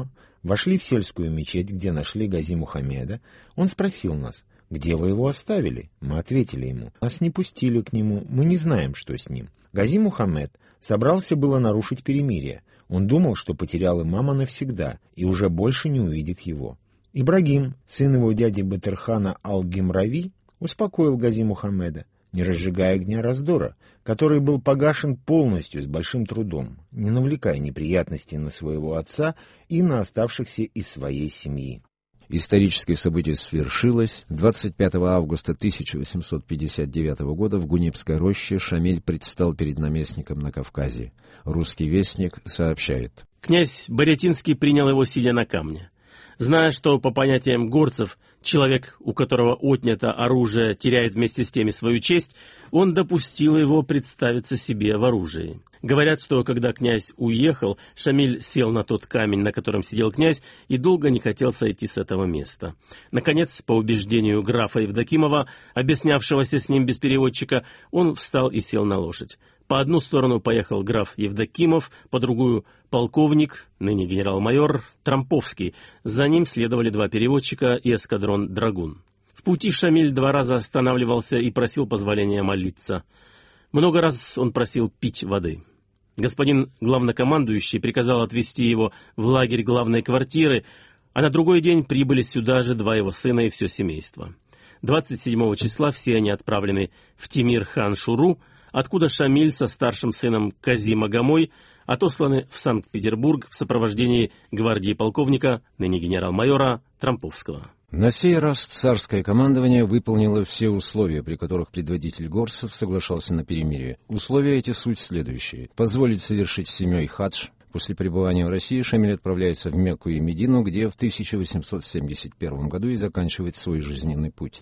Вошли в сельскую мечеть, где нашли Гази Мухаммеда. Он спросил нас: «Где вы его оставили?» Мы ответили ему: «Нас не пустили к нему, мы не знаем, что с ним». Гази Мухаммед собрался было нарушить перемирие. Он думал, что потерял имама навсегда и уже больше не увидит его. Ибрагим, сын его дяди Батырхана Ал-Гимрави, успокоил Гази Мухаммеда, не разжигая огня раздора, который был погашен полностью с большим трудом, не навлекая неприятностей на своего отца и на оставшихся из своей семьи. Историческое событие свершилось. двадцать пятого августа тысяча восемьсот пятьдесят девятого года в Гунибской роще Шамиль предстал перед наместником на Кавказе. Русский вестник сообщает: князь Борятинский принял его, сидя на камне. Зная, что, по понятиям горцев, человек, у которого отнято оружие, теряет вместе с теми свою честь, он допустил его представиться себе в оружии. Говорят, что когда князь уехал, Шамиль сел на тот камень, на котором сидел князь, и долго не хотел сойти с этого места. Наконец, по убеждению графа Евдокимова, объяснявшегося с ним без переводчика, он встал и сел на лошадь. По одну сторону поехал граф Евдокимов, по другую — полковник, ныне генерал-майор, Трамповский. За ним следовали два переводчика и эскадрон «Драгун». В пути Шамиль два раза останавливался и просил позволения молиться. Много раз он просил пить воды. Господин главнокомандующий приказал отвезти его в лагерь главной квартиры, а на другой день прибыли сюда же два его сына и все семейство. двадцать седьмого числа все они отправлены в Тимир-хан-Шуру, откуда Шамиль со старшим сыном Кази Магомой отосланы в Санкт-Петербург в сопровождении гвардии полковника, ныне генерал-майора, Трамповского. На сей раз царское командование выполнило все условия, при которых предводитель горцев соглашался на перемирие. Условия эти суть следующие: позволить совершить семьей хадж. После пребывания в России Шамиль отправляется в Мекку и Медину, где в тысяча восемьсот семьдесят первом году и заканчивает свой жизненный путь.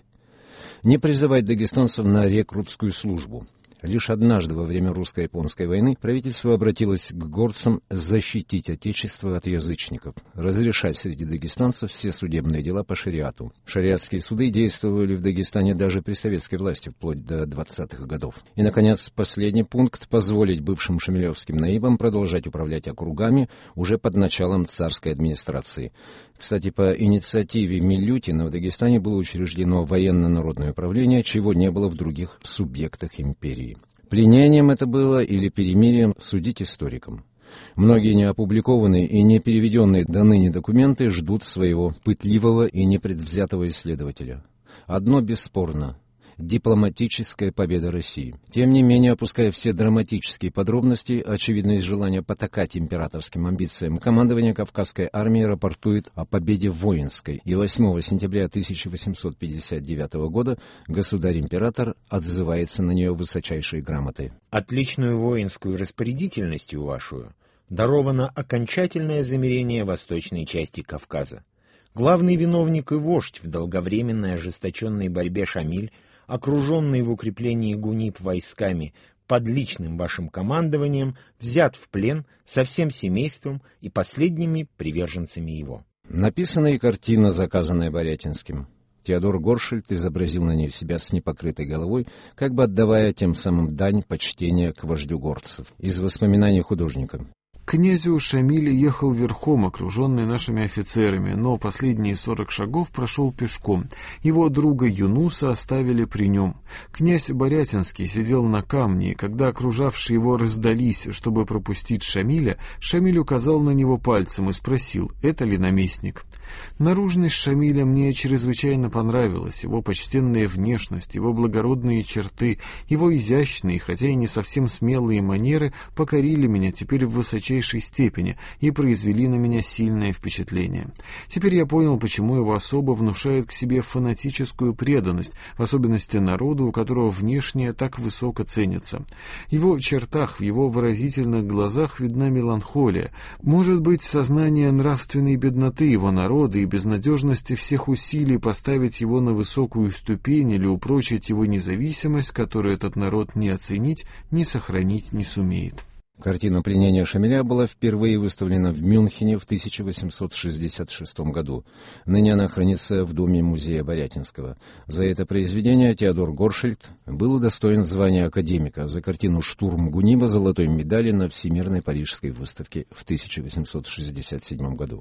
Не призывать дагестанцев на рекрутскую службу. Лишь однажды во время русско-японской войны правительство обратилось к горцам защитить отечество от язычников, разрешать среди дагестанцев все судебные дела по шариату. Шариатские суды действовали в Дагестане даже при советской власти вплоть до двадцатых годов. И, наконец, последний пункт — позволить бывшим шамилевским наибам продолжать управлять округами уже под началом царской администрации. Кстати, по инициативе Милютина в Дагестане было учреждено военно-народное управление, чего не было в других субъектах империи. Пленением это было или перемирием, судить историкам. Многие неопубликованные и не переведенные до ныне документы ждут своего пытливого и непредвзятого исследователя. Одно бесспорно — дипломатическая победа России. Тем не менее, опуская все драматические подробности, очевидно из желания потакать императорским амбициям, командование Кавказской армии рапортует о победе воинской, и восьмого сентября тысяча восемьсот пятьдесят девятого года государь-император отзывается на нее высочайшей грамотой. Отличную воинскую распорядительностью вашу даровано окончательное замирение восточной части Кавказа. Главный виновник и вождь в долговременной ожесточенной борьбе Шамиль, окруженный в укреплении Гуниб войсками под личным вашим командованием, взят в плен со всем семейством и последними приверженцами его. Написана и картина, заказанная Борятинским. Теодор Горшельд изобразил на ней себя с непокрытой головой, как бы отдавая тем самым дань почтения к вождю горцев. Из воспоминаний художника. Князю Шамиль ехал верхом, окруженный нашими офицерами, но последние сорок шагов прошел пешком. Его друга Юнуса оставили при нем. Князь Борятинский сидел на камне, и когда окружавшие его раздались, чтобы пропустить Шамиля, Шамиль указал на него пальцем и спросил, это ли наместник. Наружность Шамиля мне чрезвычайно понравилась, его почтенная внешность, его благородные черты, его изящные, хотя и не совсем смелые манеры покорили меня теперь в высочайшей степени и произвели на меня сильное впечатление. Теперь я понял, почему его особо внушает к себе фанатическую преданность, в особенности народу, у которого внешнее так высоко ценится. В его чертах, в его выразительных глазах видна меланхолия, может быть, сознание нравственной бедноты его народа и безнадежности всех усилий поставить его на высокую ступень или упрочить его независимость, которую этот народ ни оценить, ни сохранить не сумеет. Картина пленения Шамиля была впервые выставлена в Мюнхене в тысяча восемьсот шестьдесят шестом году. Ныне она хранится в Доме музея Борятинского. За это произведение Теодор Горшельд был удостоен звания академика, за картину «Штурм Гуниба» золотой медали на Всемирной парижской выставке в тысяча восемьсот шестьдесят седьмом году.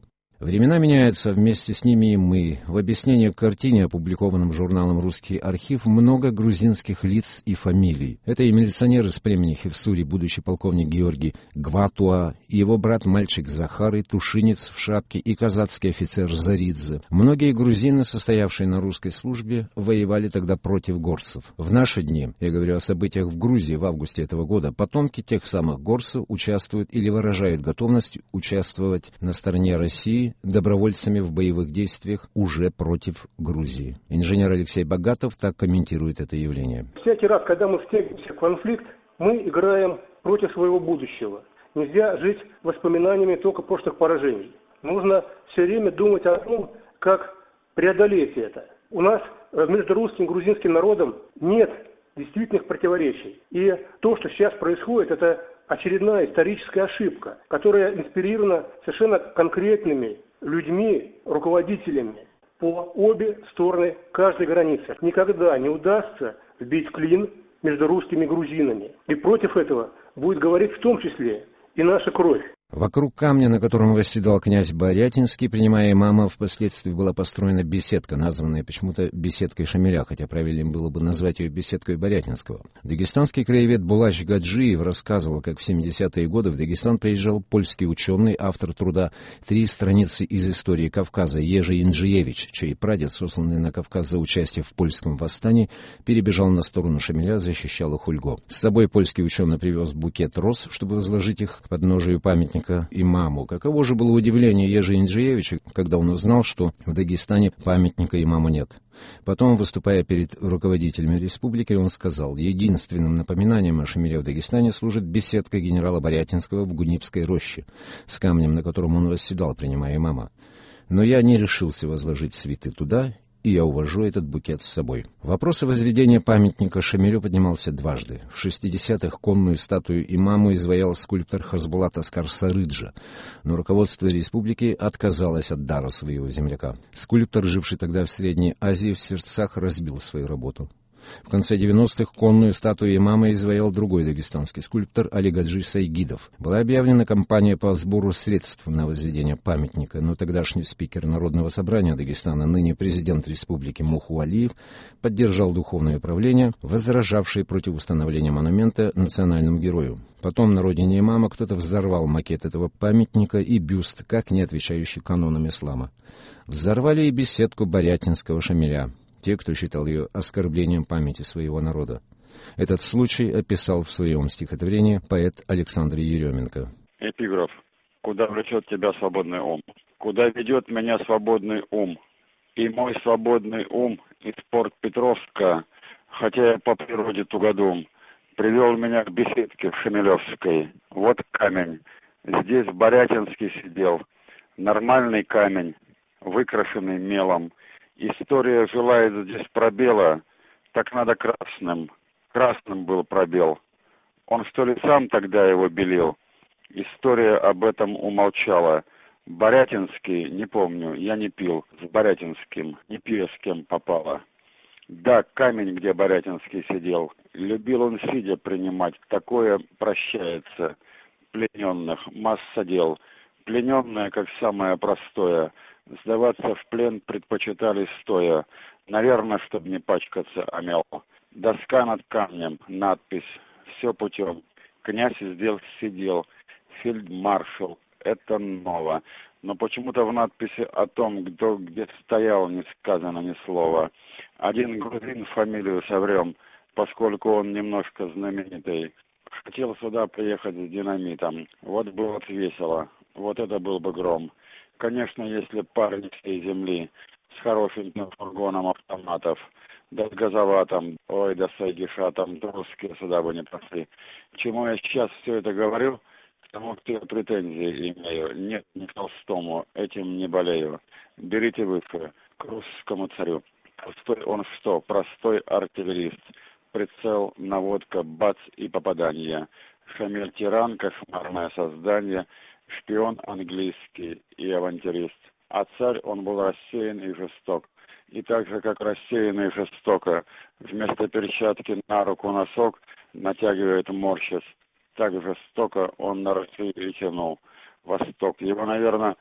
Времена меняются, вместе с ними и мы. В объяснении к картине, опубликованном журналом «Русский архив», много грузинских лиц и фамилий. Это и милиционер из племени Хевсури, будущий полковник Георгий Гватуа, и его брат-мальчик Захар, и тушинец в шапке, и казацкий офицер Заридзе. Многие грузины, состоявшие на русской службе, воевали тогда против горцев. В наши дни, я говорю о событиях в Грузии в августе этого года, потомки тех самых горцев участвуют или выражают готовность участвовать на стороне России добровольцами в боевых действиях уже против Грузии. Инженер Алексей Богатов так комментирует это явление. Всякий раз, когда мы встретимся в конфликт, мы играем против своего будущего. Нельзя жить воспоминаниями только прошлых поражений. Нужно все время думать о том, как преодолеть это. У нас между русским и грузинским народом нет действительных противоречий. И то, что сейчас происходит, это очередная историческая ошибка, которая инспирирована совершенно конкретными людьми, руководителями по обе стороны каждой границы. Никогда не удастся вбить клин между русскими и грузинами. И против этого будет говорить в том числе и наша кровь. Вокруг камня, на котором восседал князь Борятинский, принимая имама, впоследствии была построена беседка, названная почему-то беседкой Шамиля, хотя правильнее было бы назвать ее беседкой Борятинского. Дагестанский краевед Булач Гаджиев рассказывал, как в семидесятые годы в Дагестан приезжал польский ученый, автор труда «Три страницы из истории Кавказа» Ежи Инджиевич, чей прадед, сосланный на Кавказ за участие в польском восстании, перебежал на сторону Шамиля, защищал Хульго. С собой польский ученый привез букет роз, чтобы возложить их к подножию памятника имаму. Каково же было удивление Ежи Инджиевича, когда он узнал, что в Дагестане памятника имаму нет. Потом, выступая перед руководителями республики, он сказал: единственным напоминанием о Шамиле в Дагестане служит беседка генерала Борятинского в Гунибской роще, с камнем, на котором он восседал, принимая имама. Но я не решился возложить цветы туда, и я увожу этот букет с собой. Вопрос о возведении памятника Шамилю поднимался дважды. В шестидесятых конную статую имаму изваял скульптор Хазбулат Аскар Сарыджа, но руководство республики отказалось от дара своего земляка. Скульптор, живший тогда в Средней Азии, в сердцах разбил свою работу. В конце девяностых конную статую имама изваял другой дагестанский скульптор Али Гаджи Сайгидов. Была объявлена кампания по сбору средств на возведение памятника, но тогдашний спикер Народного собрания Дагестана, ныне президент республики Муху Алиев, поддержал духовное управление, возражавшее против установления монумента национальному герою. Потом на родине имама кто-то взорвал макет этого памятника и бюст, как не отвечающий канонам ислама. Взорвали и беседку Борятинского Шамиля, те, кто считал ее оскорблением памяти своего народа. Этот случай описал в своем стихотворении поэт Александр Еременко. Эпиграф. «Куда влечет тебя свободный ум? Куда ведет меня свободный ум? И мой свободный ум из порт Петровска, хотя я по природе тугодум, привел меня к беседке в Шамилевской. Вот камень. Здесь Борятинский сидел. Нормальный камень, выкрашенный мелом. История желает здесь пробела, так надо красным. Красным был пробел. Он что ли сам тогда его белил? История об этом умолчала. Борятинский, не помню, я не пил. С Борятинским, не пью, с кем попало. Да, камень, где Борятинский сидел. Любил он сидя принимать. Такое прощается. Плененных, масса дел. Плененное, как самое простое. Сдаваться в плен предпочитали стоя. Наверное, чтобы не пачкаться омел. Доска над камнем, надпись. Все путем. Князь здесь сидел. Фельдмаршал. Это ново. Но почему-то в надписи о том, кто где стоял, не сказано ни слова. Один грузин фамилию соврем, поскольку он немножко знаменитый. Хотел сюда приехать с динамитом. Вот было бы весело. Вот это был бы гром. Конечно, если парни всей земли с хорошеньким фургоном автоматов, да с газоватом, ой, да с айгишатом, русские сюда бы не пошли. Чему я сейчас все это говорю? К тому, кто я претензии имею. Нет, не к Толстому, этим не болею. Берите выше, к русскому царю. Толстой он что? Простой артиллерист. Прицел, наводка, бац и попадание. Шамиль тиран, кошмарное создание. Шпион английский и авантюрист. А царь, он был рассеян и жесток. И так же, как рассеян и жестоко, вместо перчатки на руку носок натягивает морщис. Так жестоко он на Россию и тянул. Восток. Его, наверное,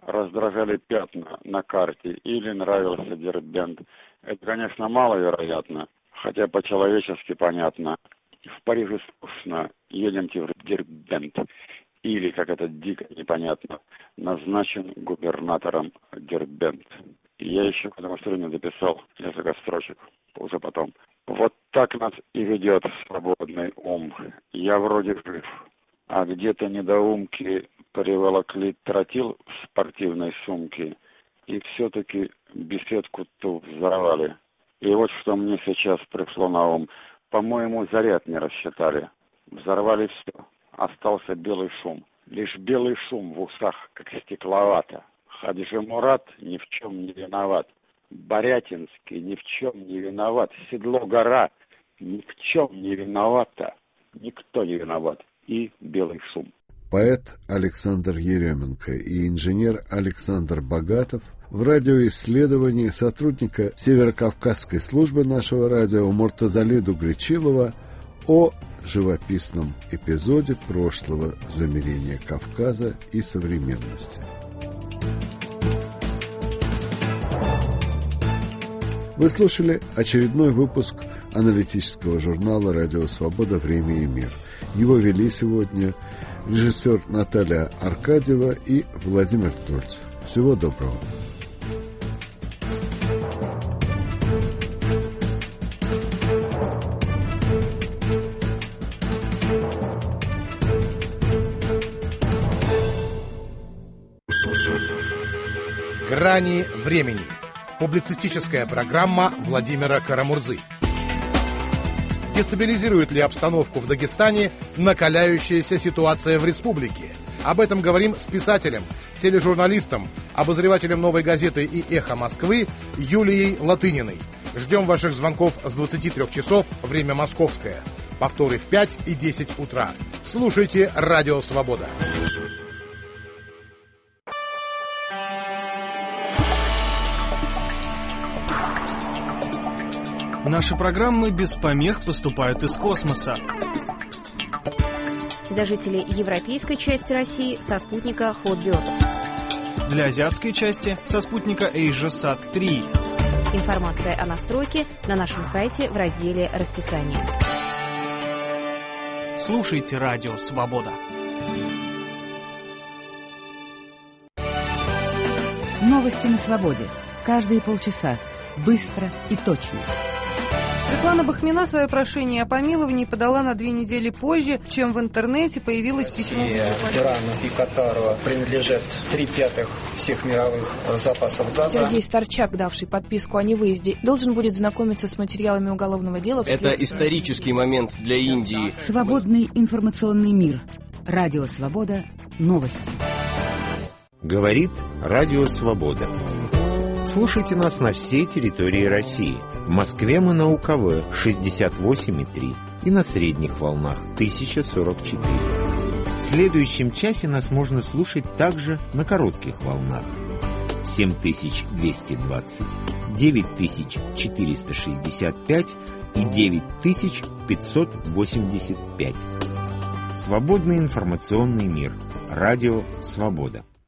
раздражали пятна на карте или нравился Дербент. Это, конечно, маловероятно, хотя по-человечески понятно. В Париже скучно, едемте в Дербент. Или, как это дико непонятно, назначен губернатором Дербент. И я еще к этому стороне дописал несколько строчек, уже потом. Вот так нас и ведет свободный ум. Я вроде жив, а где-то недоумки приволокли тротил в спортивной сумке и все-таки беседку ту взорвали. И вот что мне сейчас пришло на ум. По-моему, заряд не рассчитали. Взорвали все. Остался белый шум. Лишь белый шум в ушах, как стекловато. Хаджи Мурат ни в чем не виноват. Борятинский ни в чем не виноват. Седло Гора ни в чем не виновата. Никто не виноват. И белый шум. Поэт Александр Еременко и инженер Александр Богатов в радиоисследовании сотрудника Северокавказской службы нашего радио Муртазали Дугричилова о живописном эпизоде прошлого замерения Кавказа и современности. Вы слушали очередной выпуск аналитического журнала «Радио Свобода. Время и мир». Его вели сегодня режиссер Наталья Аркадьева и Владимир Тольцев. Всего доброго. «Грани времени». Публицистическая программа Владимира Карамурзы. Дестабилизирует ли обстановку в Дагестане накаляющаяся ситуация в республике? Об этом говорим с писателем, тележурналистом, обозревателем «Новой газеты» и «Эхо Москвы» Юлией Латыниной. Ждем ваших звонков с двадцати трёх часов, время московское. Повторы в пять и десять утра. Слушайте «Радио Свобода». Наши программы без помех поступают из космоса. Для жителей европейской части России со спутника Hotbird. Для азиатской части со спутника AsiaSat три. Информация о настройке на нашем сайте в разделе «Расписание». Слушайте «Радио Свобода». Новости на свободе. Каждые полчаса. Быстро и точно. Светлана Бахмина свое прошение о помиловании подала на две недели позже, чем в интернете появилось письмо. Ирану и Катару принадлежат три пятых всех мировых запасов газа. Сергей Старчак, давший подписку о невыезде, должен будет знакомиться с материалами уголовного дела. Это исторический момент для Индии. Свободный информационный мир. Радио Свобода. Новости. Говорит Радио Свобода. Слушайте нас на всей территории России. В Москве мы на УКВ шестьдесят восемь и три и на средних волнах тысяча сорок четыре. В следующем часе нас можно слушать также на коротких волнах. семь тысяч двести двадцать, девять тысяч четыреста шестьдесят пять и девять тысяч пятьсот восемьдесят пять. Свободный информационный мир. Радио Свобода.